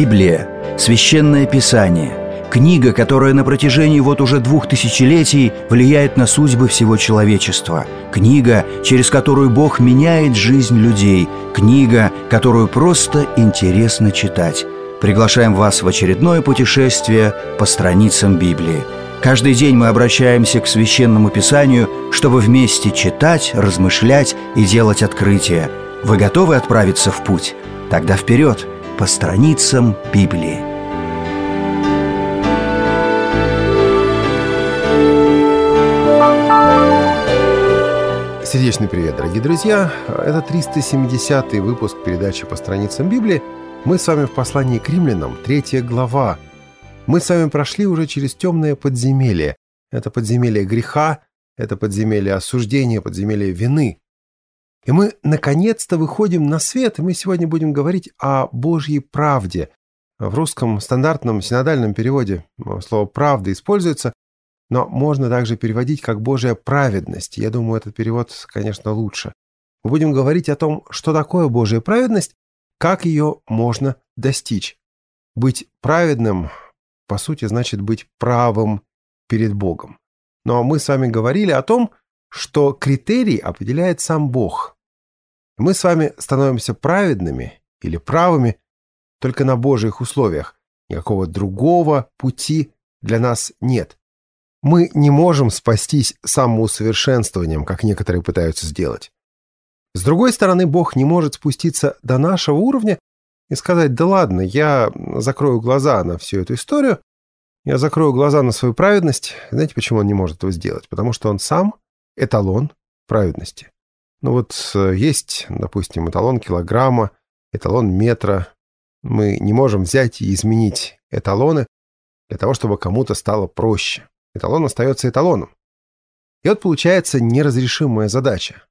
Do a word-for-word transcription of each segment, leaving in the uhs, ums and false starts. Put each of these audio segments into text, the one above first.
Библия – священное писание, книга, которая на протяжении вот уже двух тысячелетий влияет на судьбы всего человечества, книга, через которую Бог меняет жизнь людей, книга, которую просто интересно читать. Приглашаем вас в очередное путешествие по страницам Библии. Каждый день мы обращаемся к Священному Писанию, чтобы вместе читать, размышлять и делать открытия. Вы готовы отправиться в путь? Тогда вперед, по страницам Библии. Сердечный привет, дорогие друзья! Это триста семидесятый выпуск передачи «По страницам Библии». Мы с вами в послании к римлянам, третья глава. Мы с вами прошли уже через темное подземелье. Это подземелье греха, это подземелье осуждения, подземелье вины. И мы, наконец-то, выходим на свет, и мы сегодня будем говорить о Божьей правде. В русском стандартном синодальном переводе слово «правда» используется, но можно также переводить как «Божья праведность». Я думаю, этот перевод, конечно, лучше. Мы будем говорить о том, что такое Божья праведность, как ее можно достичь. Быть праведным, по сути, значит быть правым перед Богом. Но мы с вами говорили о том, что критерий определяет сам Бог. Мы с вами становимся праведными или правыми только на Божьих условиях. Никакого другого пути для нас нет. Мы не можем спастись самоусовершенствованием, как некоторые пытаются сделать. С другой стороны, Бог не может спуститься до нашего уровня и сказать: да ладно, я закрою глаза на всю эту историю, я закрою глаза на свою праведность. Знаете, почему он не может этого сделать? Потому что он сам эталон праведности. Ну вот есть, допустим, эталон килограмма, эталон метра. Мы не можем взять и изменить эталоны для того, чтобы кому-то стало проще. Эталон остается эталоном. И вот получается неразрешимая задача.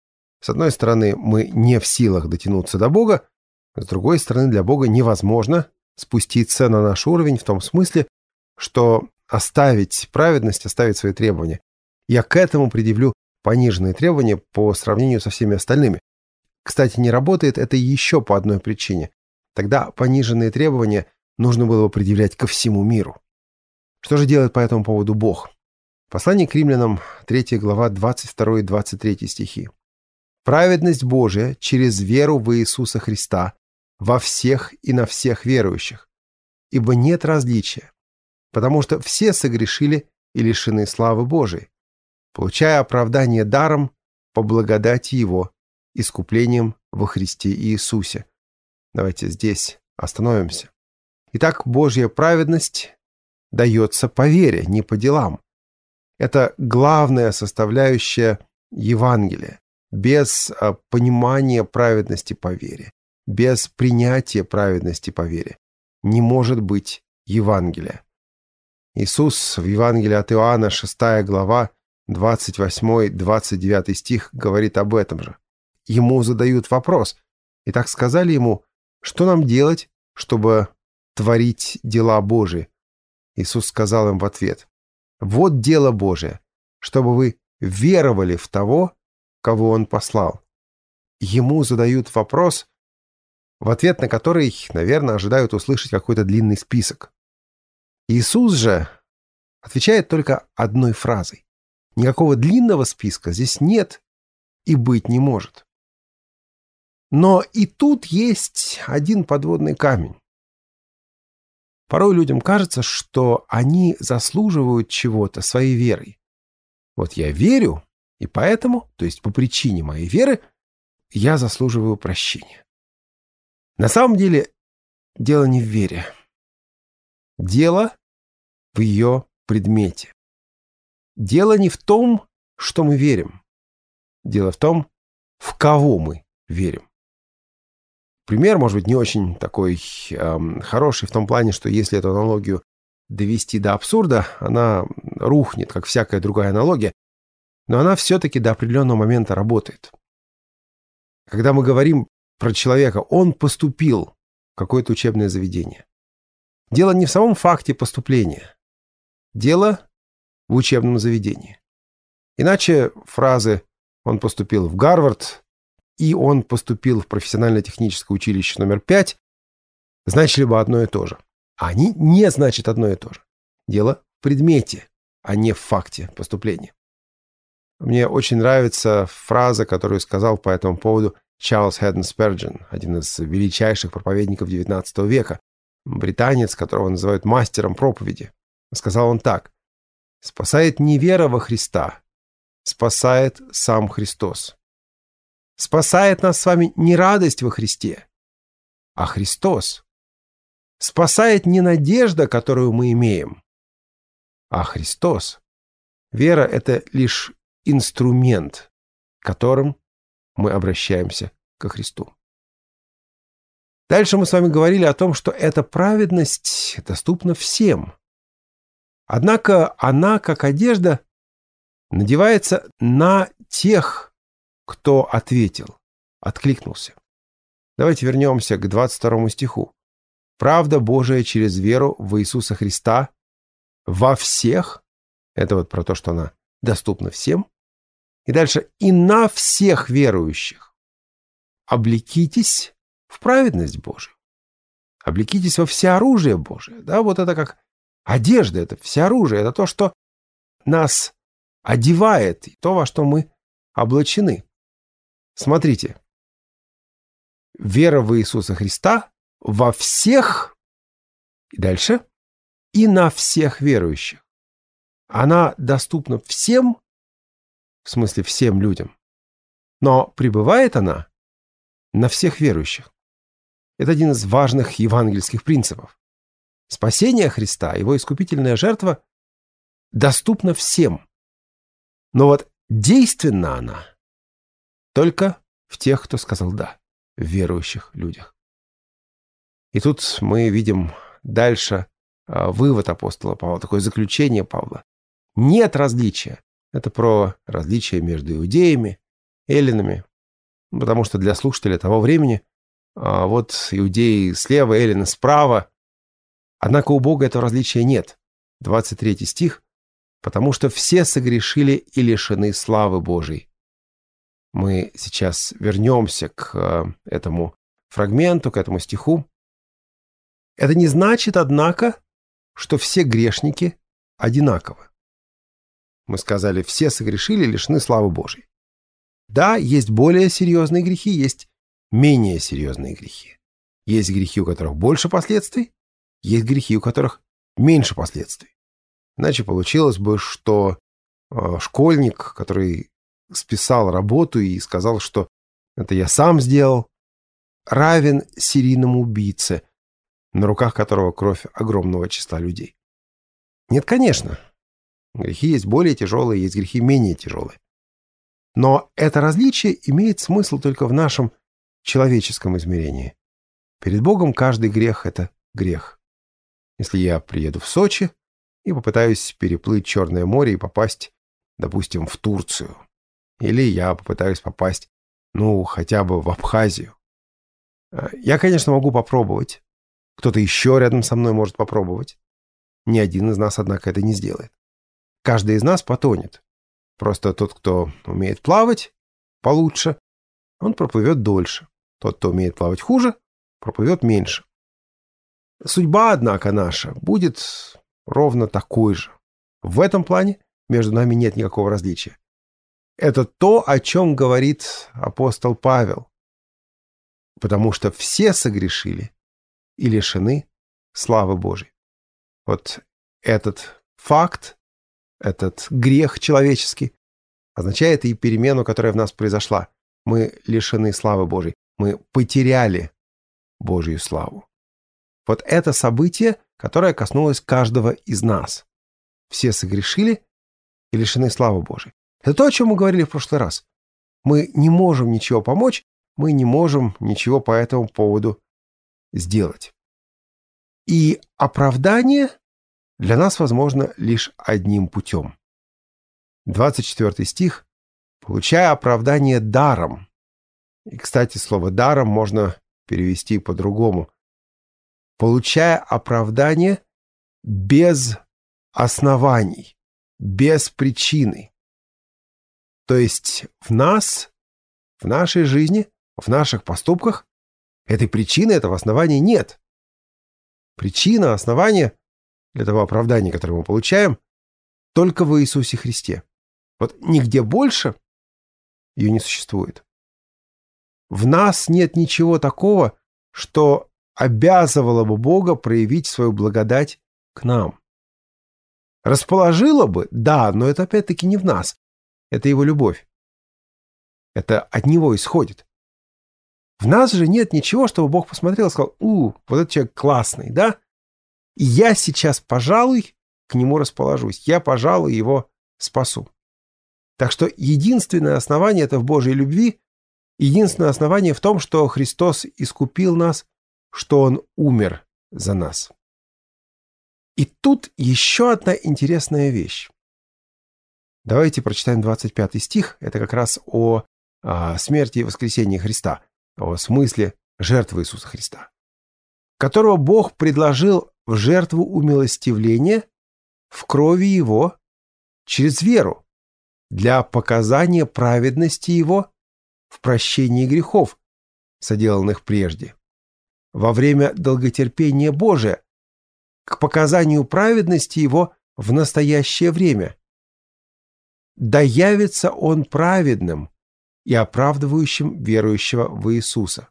С одной стороны, мы не в силах дотянуться до Бога, с другой стороны, для Бога невозможно спуститься на наш уровень в том смысле, что оставить праведность, оставить свои требования. Я к этому предъявлю пониженные требования по сравнению со всеми остальными. Кстати, не работает это еще по одной причине. Тогда пониженные требования нужно было бы предъявлять ко всему миру. Что же делает по этому поводу Бог? Послание к римлянам, третья глава, двадцать второй и двадцать третий стихи. «Праведность Божия через веру в Иисуса Христа во всех и на всех верующих, ибо нет различия, потому что все согрешили и лишены славы Божией, получая оправдание даром по благодати Его, искуплением во Христе Иисусе». Давайте здесь остановимся. Итак, Божья праведность дается по вере, не по делам. Это главная составляющая Евангелия. Без понимания праведности по вере, без принятия праведности по вере не может быть Евангелия. Иисус в Евангелии от Иоанна, шестая глава, двадцать восьмой - двадцать девятый стих говорит об этом же. Ему задают вопрос. Итак, сказали ему: что нам делать, чтобы творить дела Божии? Иисус сказал им в ответ: вот дело Божие, чтобы вы веровали в того, кого Он послал. Ему задают вопрос, в ответ на который, наверное, ожидают услышать какой-то длинный список. Иисус же отвечает только одной фразой. Никакого длинного списка здесь нет и быть не может. Но и тут есть один подводный камень. Порой людям кажется, что они заслуживают чего-то своей верой. Вот я верю, и поэтому, то есть по причине моей веры, я заслуживаю прощения. На самом деле дело не в вере. Дело в ее предмете. Дело не в том, что мы верим. Дело в том, в кого мы верим. Пример, может быть, не очень такой эм, хороший в том плане, что если эту аналогию довести до абсурда, она рухнет, как всякая другая аналогия, но она все-таки до определенного момента работает. Когда мы говорим про человека, он поступил в какое-то учебное заведение. Дело не в самом факте поступления. Дело в учебном заведении. Иначе фразы «он поступил в Гарвард» и «он поступил в профессионально-техническое училище номер пять» значили бы одно и то же. А они не значат одно и то же. Дело в предмете, а не в факте поступления. Мне очень нравится фраза, которую сказал по этому поводу Чарльз Хэдден Спurgeon, один из величайших проповедников девятнадцатого века, британец, которого называют мастером проповеди. Сказал он так: «Спасает не вера во Христа, спасает сам Христос. Спасает нас с вами не радость во Христе, а Христос. Спасает не надежда, которую мы имеем, а Христос. Вера — это лишь инструмент, которым мы обращаемся ко Христу». Дальше мы с вами говорили о том, что эта праведность доступна всем. Однако она, как одежда, надевается на тех, кто ответил, откликнулся. Давайте вернемся к двадцать второму стиху. «Правда Божия через веру в Иисуса Христа во всех», это вот про то, что она доступна всем, и дальше «и на всех верующих облекитесь в праведность Божию». Облекитесь во всеоружие Божие. Да, вот это как одежда, это всеоружие, это то, что нас одевает, и то, во что мы облачены. Смотрите. Вера в Иисуса Христа во всех, и дальше, и на всех верующих. Она доступна всем, в смысле всем людям, но пребывает она на всех верующих. Это один из важных евангельских принципов. Спасение Христа, его искупительная жертва, доступна всем. Но вот действенна она только в тех, кто сказал «да», в верующих людях. И тут мы видим дальше вывод апостола Павла, такое заключение Павла. Нет различия. Это про различия между иудеями, эллинами, потому что для слушателя того времени вот иудеи слева, эллины справа. Однако у Бога этого различия нет. двадцать третий стих. «Потому что все согрешили и лишены славы Божией». Мы сейчас вернемся к этому фрагменту, к этому стиху. Это не значит, однако, что все грешники одинаковы. Мы сказали, все согрешили и лишены славы Божией. Да, есть более серьезные грехи, есть менее серьезные грехи. Есть грехи, у которых больше последствий, есть грехи, у которых меньше последствий. Иначе получилось бы, что э, школьник, который списал работу и сказал, что это я сам сделал, равен серийному убийце, на руках которого кровь огромного числа людей. Нет, конечно. Грехи есть более тяжелые, есть грехи менее тяжелые. Но это различие имеет смысл только в нашем человеческом измерении. Перед Богом каждый грех — это грех. Если я приеду в Сочи и попытаюсь переплыть Черное море и попасть, допустим, в Турцию, или я попытаюсь попасть, ну, хотя бы в Абхазию, я, конечно, могу попробовать. Кто-то еще рядом со мной может попробовать. Ни один из нас, однако, это не сделает. Каждый из нас потонет. Просто тот, кто умеет плавать получше, он проплывет дольше. Тот, кто умеет плавать хуже, проплывет меньше. Судьба, однако, наша будет ровно такой же. В этом плане между нами нет никакого различия. Это то, о чем говорит апостол Павел. Потому что все согрешили и лишены славы Божией. Вот этот факт, этот грех человеческий означает и перемену, которая в нас произошла. Мы лишены славы Божией. Мы потеряли Божью славу. Вот это событие, которое коснулось каждого из нас. Все согрешили и лишены славы Божией. Это то, о чем мы говорили в прошлый раз. Мы не можем ничего помочь, мы не можем ничего по этому поводу сделать. И оправдание для нас возможно лишь одним путем. двадцать четвёртый стих. «Получая оправдание даром». И, кстати, слово «даром» можно перевести по-другому. «Получая оправдание без оснований, без причины». То есть в нас, в нашей жизни, в наших поступках этой причины, этого основания нет. причина, основание для того оправдания, которое мы получаем, только в Иисусе Христе. Вот нигде больше ее не существует. В нас нет ничего такого, что обязывало бы Бога проявить свою благодать к нам. Расположило бы, да, но это опять-таки не в нас. Это Его любовь. Это от Него исходит. В нас же нет ничего, чтобы Бог посмотрел и сказал: «У, вот этот человек классный, да? И я сейчас, пожалуй, к нему расположусь. Я, пожалуй, его спасу». Так что единственное основание — это в Божьей любви. Единственное основание в том, что Христос искупил нас, что Он умер за нас. И тут еще одна интересная вещь. Давайте прочитаем двадцать пятый стих. Это как раз о, о смерти и воскресении Христа, о смысле жертвы Иисуса Христа, которого Бог предложил в жертву умилостивления в крови Его через веру для показания праведности Его в прощении грехов, соделанных прежде, во время долготерпения Божия, к показанию праведности Его в настоящее время. Да явится Он праведным и оправдывающим верующего в Иисуса.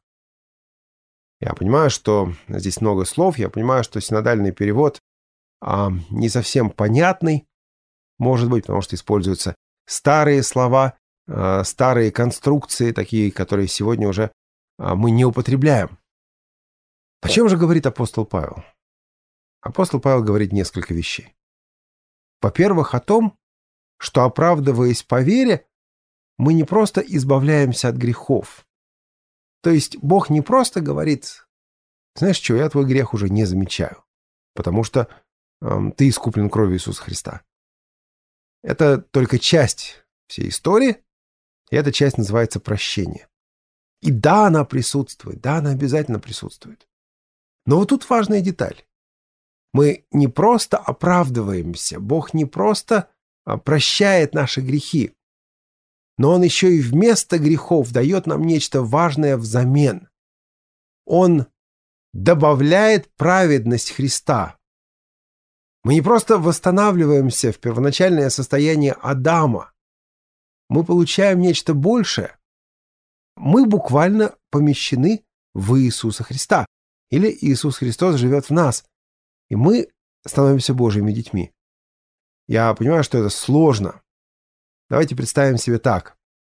Я понимаю, что здесь много слов, я понимаю, что синодальный перевод а, не совсем понятный, может быть, потому что используются старые слова, а, старые конструкции, такие, которые сегодня уже а, мы не употребляем. О чем же говорит апостол Павел? Апостол Павел говорит несколько вещей. Во-первых, о том, что, оправдываясь по вере, мы не просто избавляемся от грехов. То есть Бог не просто говорит: знаешь что, я твой грех уже не замечаю, потому что э, ты искуплен кровью Иисуса Христа. Это только часть всей истории, и эта часть называется прощение. И да, она присутствует, да, она обязательно присутствует. Но вот тут важная деталь. Мы не просто оправдываемся, Бог не просто прощает наши грехи, но Он еще и вместо грехов дает нам нечто важное взамен. Он добавляет праведность Христа. Мы не просто восстанавливаемся в первоначальное состояние Адама. Мы получаем нечто большее. Мы буквально помещены в Иисуса Христа. Или Иисус Христос живет в нас, и мы становимся Божьими детьми. Я понимаю, что это сложно. Давайте представим себе так.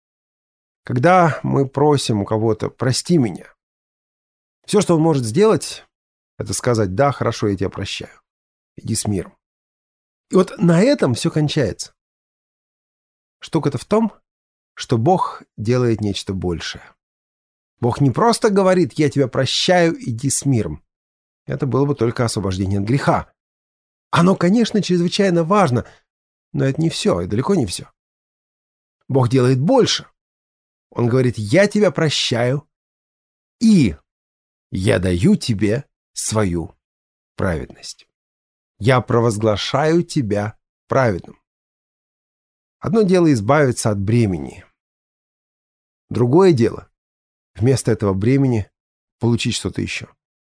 Когда мы просим у кого-то «прости меня», все, что он может сделать, это сказать: «Да, хорошо, я тебя прощаю. Иди с миром». И вот на этом все кончается. Штука-то в том, что Бог делает нечто большее. Бог не просто говорит: «Я тебя прощаю, иди с миром». Это было бы только освобождение от греха. Оно, конечно, чрезвычайно важно, но это не все, и далеко не все. Бог делает больше. Он говорит: «Я тебя прощаю, и я даю тебе свою праведность. Я провозглашаю тебя праведным». Одно дело избавиться от бремени. Другое дело вместо этого бремени получить что-то еще.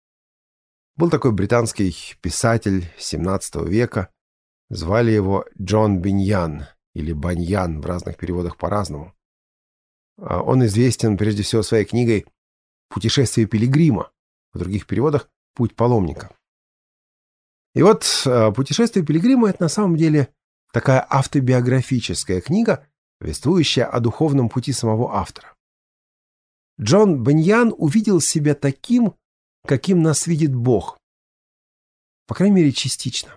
Был такой британский писатель семнадцатого века, звали его Джон Биньян, или Баньян, в разных переводах по-разному. Он известен прежде всего своей книгой «Путешествие пилигрима», в других переводах «Путь паломника». И вот «Путешествие пилигрима» — это на самом деле такая автобиографическая книга, повествующая о духовном пути самого автора. Джон Биньян увидел себя таким, каким нас видит Бог. По крайней мере, частично.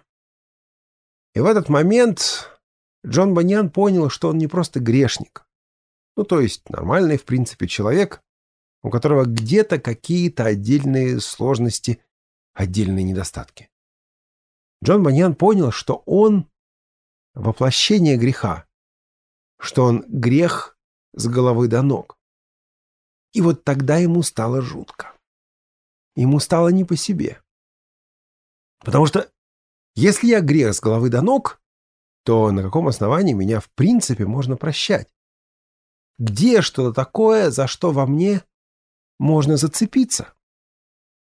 И в этот момент Джон Биньян понял, что он не просто грешник. Ну, то есть нормальный, в принципе, человек, у которого где-то какие-то отдельные сложности, отдельные недостатки. Джон Биньян понял, что он воплощение греха, что он грех с головы до ног. И вот тогда ему стало жутко. Ему стало не по себе. Потому что если я грех с головы до ног, то на каком основании меня в принципе можно прощать? Где что-то такое, за что во мне можно зацепиться?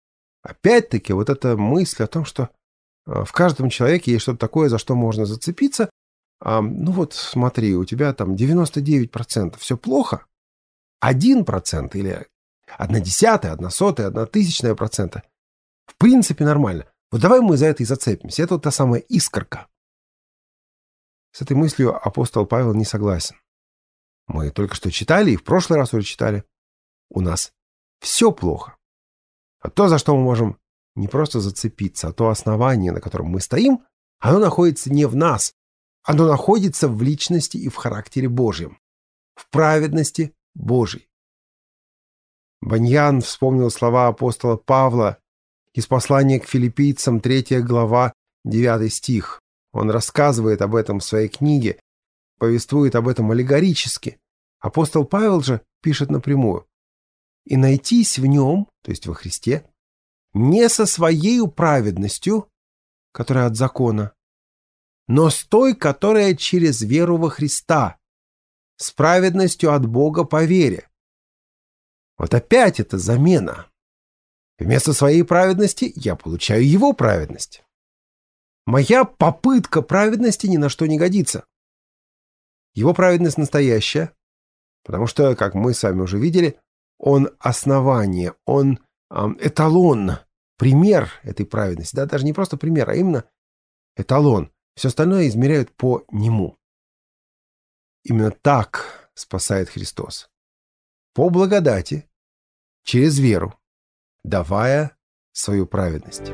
Опять-таки, вот эта мысль о том, что в каждом человеке есть что-то такое, за что можно зацепиться. Ну вот смотри, у тебя там девяносто девять процентов все плохо, один процент или одна десятая, одна сотая, одна тысячная процента в принципе нормально. Вот давай мы за это и зацепимся. Это вот та самая искорка. С этой мыслью апостол Павел не согласен. Мы только что читали, и в прошлый раз уже читали. У нас все плохо. А то, за что мы можем не просто зацепиться, а то основание, на котором мы стоим, оно находится не в нас. Оно находится в личности и в характере Божьем. В праведности Божьей. Баньян вспомнил слова апостола Павла из послания к филиппийцам, третья глава, девятый стих. Он рассказывает об этом в своей книге, повествует об этом аллегорически. Апостол Павел же пишет напрямую. «И найтись в нем, то есть во Христе, не со своей праведностью, которая от закона, но с той, которая через веру во Христа, с праведностью от Бога по вере». Вот опять это замена. Вместо своей праведности я получаю его праведность. Моя попытка праведности ни на что не годится. Его праведность настоящая, потому что, как мы с вами уже видели, он основание, он эм, эталон, пример этой праведности. Да, даже не просто пример, а именно эталон. Все остальное измеряют по нему. Именно так спасает Христос. По благодати, через веру, давая свою праведность.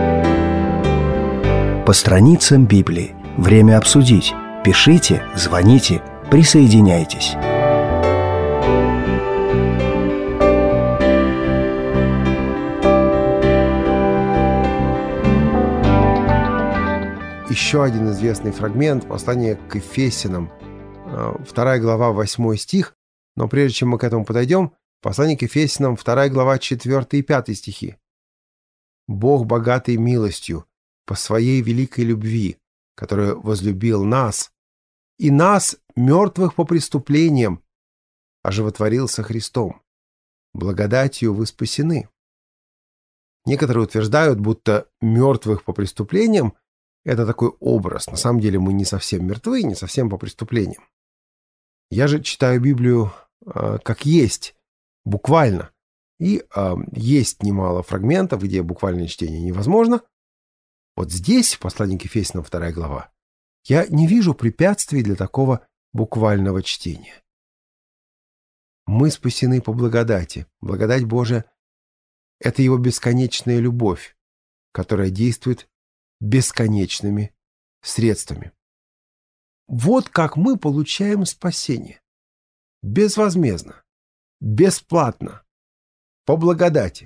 По страницам Библии. Время обсудить. Пишите, звоните, присоединяйтесь. Еще один известный фрагмент послания к Ефесянам, вторая глава, восьмой стих. Но прежде чем мы к этому подойдем, послание к Ефесянам, вторая глава, четвёртый и пятый стихи. «Бог, богатый милостью, по своей великой любви, который возлюбил нас, и нас, мертвых по преступлениям, оживотворился Христом. Благодатью вы спасены». Некоторые утверждают, будто мертвых по преступлениям — это такой образ. На самом деле мы не совсем мертвы, не совсем по преступлениям. Я же читаю Библию э, как есть, буквально. И э, есть немало фрагментов, где буквальное чтение невозможно. Вот здесь, в послании к Ефесянам, вторая глава, я не вижу препятствий для такого буквального чтения. Мы спасены по благодати. Благодать Божия — это его бесконечная любовь, которая действует бесконечными средствами. Вот как мы получаем спасение. Безвозмездно, бесплатно, по благодати.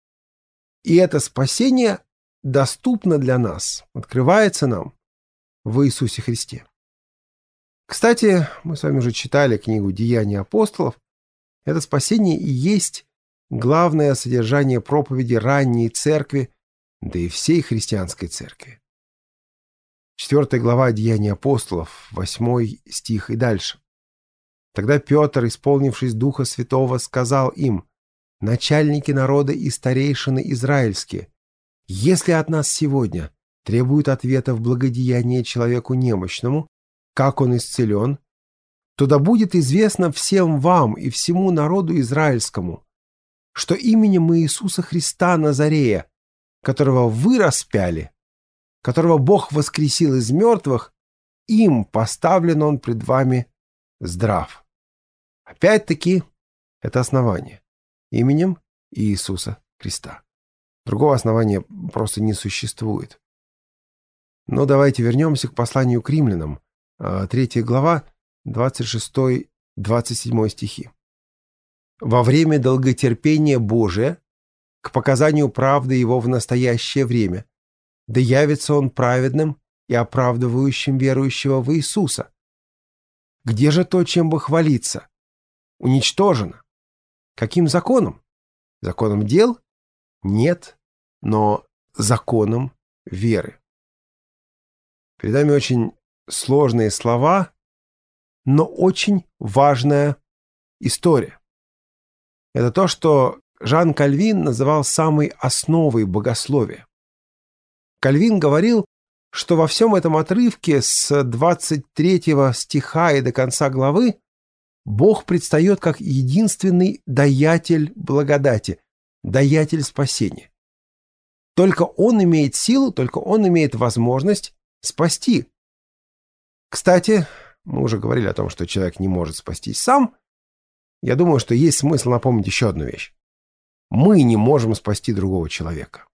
И это спасение доступно для нас, открывается нам в Иисусе Христе. Кстати, мы с вами уже читали книгу «Деяния апостолов». Это спасение и есть главное содержание проповеди ранней церкви, да и всей христианской церкви. Четвертая глава Деяний апостолов, восьмой стих и дальше. «Тогда Петр, исполнившись Духа Святого, сказал им: начальники народа и старейшины израильские, если от нас сегодня требуют ответа в благодеяние человеку немощному, как он исцелен, то да будет известно всем вам и всему народу израильскому, что именем Иисуса Христа Назарея, которого вы распяли, которого Бог воскресил из мертвых, им поставлен он пред вами здрав». Опять-таки, это основание. Именем Иисуса Христа. Другого основания просто не существует. Но давайте вернемся к посланию к римлянам, третья глава, двадцать шестой — двадцать седьмой стихи. «Во время долготерпения Божия, к показанию правды Его в настоящее время, да явится Он праведным и оправдывающим верующего в Иисуса. Где же то, чем бы хвалиться? Уничтожено. Каким законом? Законом дел? Нет, но законом веры». Перед нами очень сложные слова, но очень важная история. Это то, что Жан Кальвин называл самой основой богословия. Кальвин говорил, что во всем этом отрывке с двадцать третьего стиха и до конца главы Бог предстает как единственный даятель благодати, даятель спасения. Только Он имеет силу, только Он имеет возможность спасти. Кстати, мы уже говорили о том, что человек не может спастись сам. Я думаю, что есть смысл напомнить еще одну вещь. Мы не можем спасти другого человека.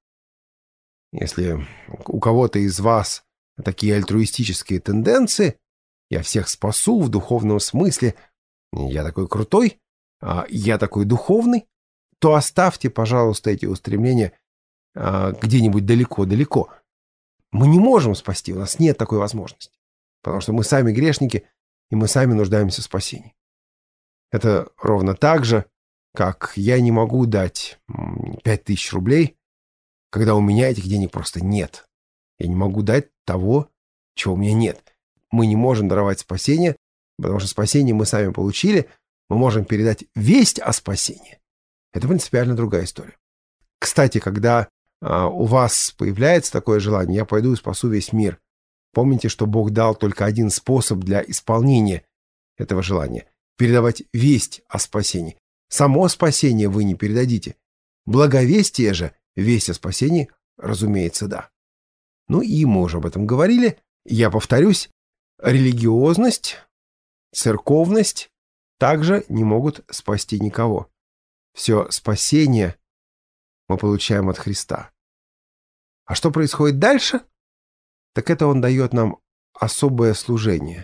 Если у кого-то из вас такие альтруистические тенденции, я всех спасу в духовном смысле, я такой крутой, а я такой духовный, то оставьте, пожалуйста, эти устремления а, где-нибудь далеко-далеко. Мы не можем спасти, у нас нет такой возможности, потому что мы сами грешники, и мы сами нуждаемся в спасении. Это ровно так же, как я не могу дать пять тысяч рублей, когда у меня этих денег просто нет. Я не могу дать того, чего у меня нет. Мы не можем даровать спасение, потому что спасение мы сами получили. Мы можем передать весть о спасении. Это принципиально другая история. Кстати, когда а, у вас появляется такое желание, я пойду и спасу весь мир. Помните, что Бог дал только один способ для исполнения этого желания. Передавать весть о спасении. Само спасение вы не передадите. Благовестие же, весть о спасении, разумеется, да. Ну и мы уже об этом говорили. Я повторюсь, религиозность, церковность также не могут спасти никого. Все спасение мы получаем от Христа. А что происходит дальше? Так это Он дает нам особое служение.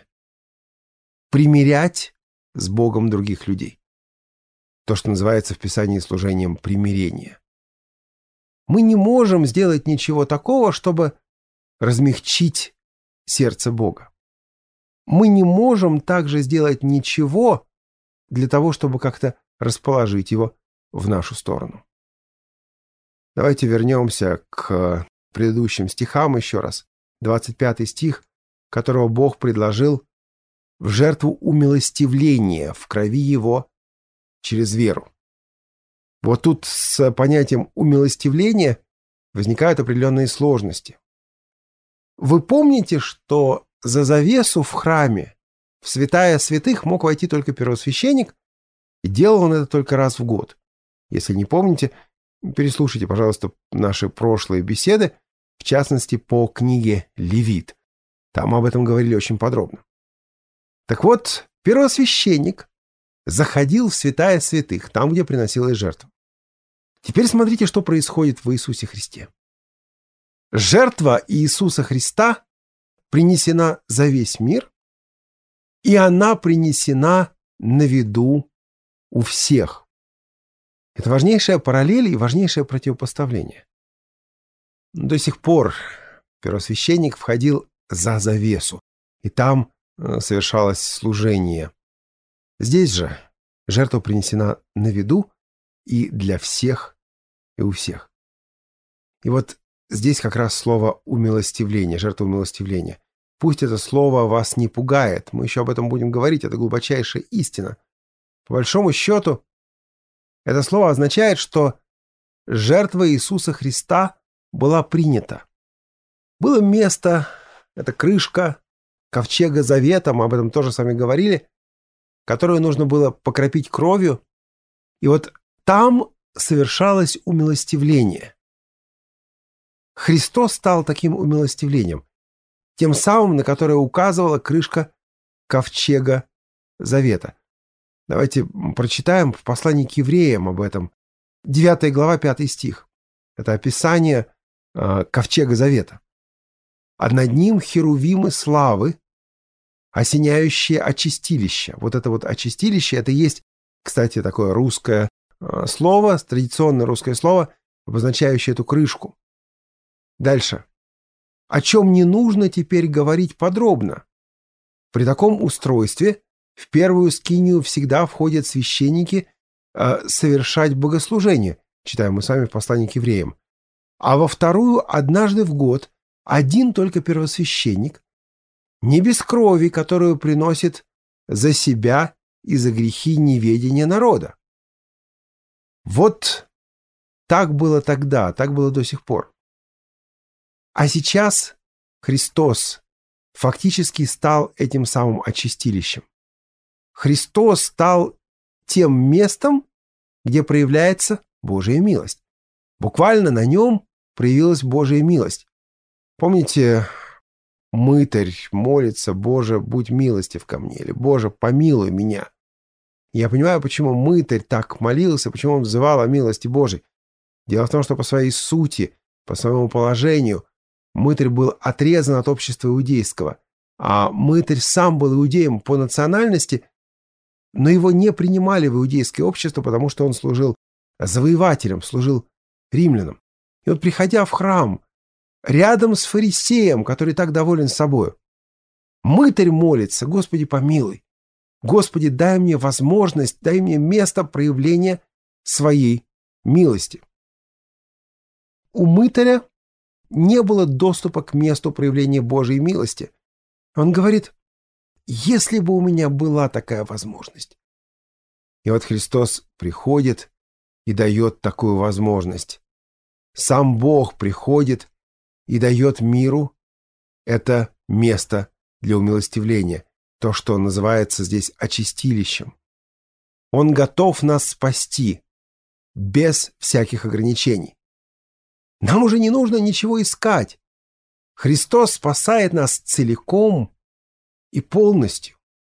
Примирять с Богом других людей. То, что называется в Писании служением примирения. Мы не можем сделать ничего такого, чтобы размягчить сердце Бога. Мы не можем также сделать ничего для того, чтобы как-то расположить его в нашу сторону. Давайте вернемся к предыдущим стихам еще раз. двадцать пятый стих, которого Бог предложил в жертву умилостивления в крови Его через веру. Вот тут с понятием умилостивления возникают определенные сложности. Вы помните, что за завесу в храме, в святая святых, мог войти только первосвященник, и делал он это только раз в год. Если не помните, переслушайте, пожалуйста, наши прошлые беседы, в частности, по книге «Левит». Там об этом говорили очень подробно. Так вот, первосвященник заходил в святая святых, там, где приносилась жертва. Теперь смотрите, что происходит в Иисусе Христе. Жертва Иисуса Христа принесена за весь мир, и она принесена на виду у всех. Это важнейшая параллель и важнейшее противопоставление. До сих пор первосвященник входил за завесу, и там совершалось служение. Здесь же жертва принесена на виду и для всех, и у всех. И вот здесь как раз слово «умилостивление», жертва умилостивления. Пусть это слово вас не пугает, мы еще об этом будем говорить, это глубочайшая истина. По большому счету, это слово означает, что жертва Иисуса Христа была принята. Было место, это крышка ковчега завета, мы об этом тоже с вами говорили, которую нужно было покропить кровью, и вот там совершалось умилостивление. Христос стал таким умилостивлением, тем самым, на которое указывала крышка ковчега завета. Давайте прочитаем в послании к евреям об этом. девятая глава, пятый стих. Это описание э, ковчега завета. А над ним херувимы славы, осеняющие очистилище. Вот это вот очистилище, это есть, кстати, такое русское э, слово, традиционное русское слово, обозначающее эту крышку. Дальше. О чем не нужно теперь говорить подробно. При таком устройстве в первую скинию всегда входят священники э, совершать богослужение, читаем мы с вами в послании к евреям. А во вторую однажды в год один только первосвященник, не без крови, которую приносит за себя и за грехи неведения народа. Вот Так было тогда, так было до сих пор. А сейчас Христос фактически стал этим самым очистилищем. Христос стал тем местом, где проявляется Божья милость. Буквально на нем проявилась Божья милость. Помните, мытарь молится: «Боже, будь милостив ко мне», или «Боже, помилуй меня». Я понимаю, почему мытарь так молился, почему он взывал о милости Божией. Дело в том, что по своей сути, по своему положению, мытарь был отрезан от общества иудейского, а мытарь сам был иудеем по национальности, но его не принимали в иудейское общество, потому что он служил завоевателем, служил римлянам. И вот, приходя в храм, рядом с фарисеем, который так доволен собою, мытарь молится: «Господи, помилуй, Господи, дай мне возможность, дай мне место проявления своей милости». У мытаря не было доступа к месту проявления Божьей милости. Он говорит: «Если бы у меня была такая возможность». И вот Христос приходит и дает такую возможность. Сам Бог приходит и дает миру это место для умилостивления, то, что называется здесь очистилищем. Он готов нас спасти без всяких ограничений. Нам уже не нужно ничего искать. Христос спасает нас целиком и полностью.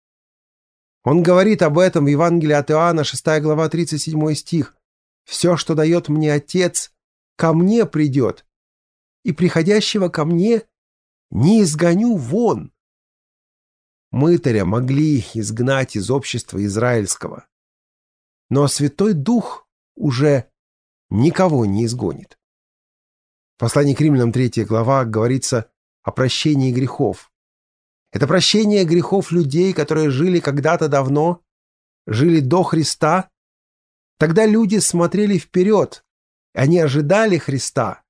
Он говорит об этом в Евангелии от Иоанна, шестая глава, тридцать седьмой стих. «Все, что дает мне Отец, ко мне придет, и приходящего ко мне не изгоню вон». Мытаря могли изгнать из общества израильского, но Святой Дух уже никого не изгонит. В послании к Римлянам третья глава говорится о прощении грехов. Это прощение грехов людей, которые жили когда-то давно, жили до Христа. Тогда люди смотрели вперед, они ожидали Христа.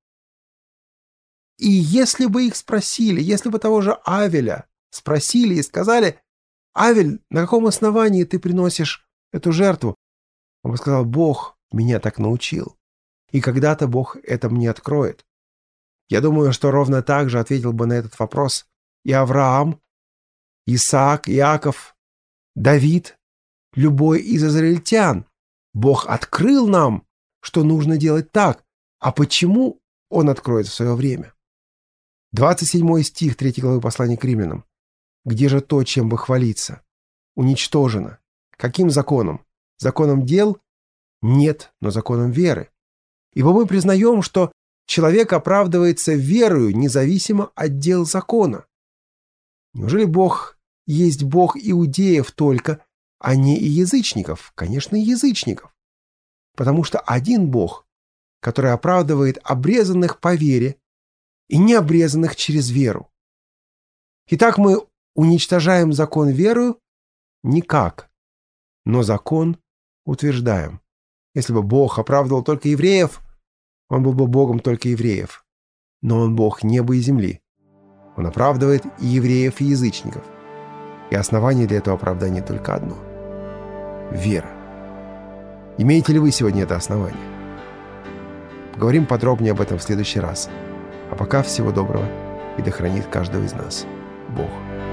И если бы их спросили, если бы того же Авеля спросили и сказали: «Авель, на каком основании ты приносишь эту жертву?» Он бы сказал: «Бог меня так научил, и когда-то Бог это мне откроет». Я думаю, что ровно так же ответил бы на этот вопрос и Авраам, Исаак, Иаков, Давид, любой из израильтян. Бог открыл нам, что нужно делать так, а почему Он откроет в свое время. двадцать седьмой стих третьей главы послания к Римлянам. «Где же то, чем бы хвалиться? Уничтожено. Каким законом? Законом дел? Нет, но законом веры. Ибо мы признаем, что человек оправдывается верою, независимо от дел закона». Неужели Бог есть Бог иудеев только, а не и язычников? Конечно, и язычников. Потому что один Бог, который оправдывает обрезанных по вере и необрезанных через веру. Итак, мы уничтожаем закон верою? Никак. Но закон утверждаем. Если бы Бог оправдывал только евреев, Он был бы Богом только евреев. Но Он Бог неба и земли. Он оправдывает и евреев, и язычников. И основание для этого оправдания только одно – вера. Имеете ли вы сегодня это основание? Поговорим подробнее об этом в следующий раз. А пока всего доброго, и да хранит каждого из нас Бог.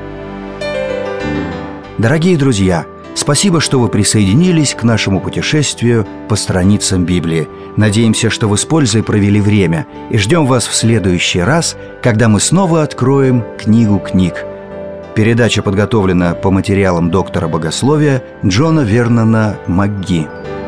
Дорогие друзья, спасибо, что вы присоединились к нашему путешествию по страницам Библии. Надеемся, что вы с пользой провели время, и ждем вас в следующий раз, когда мы снова откроем книгу книг. Передача подготовлена по материалам доктора богословия Джона Вернона МакГи.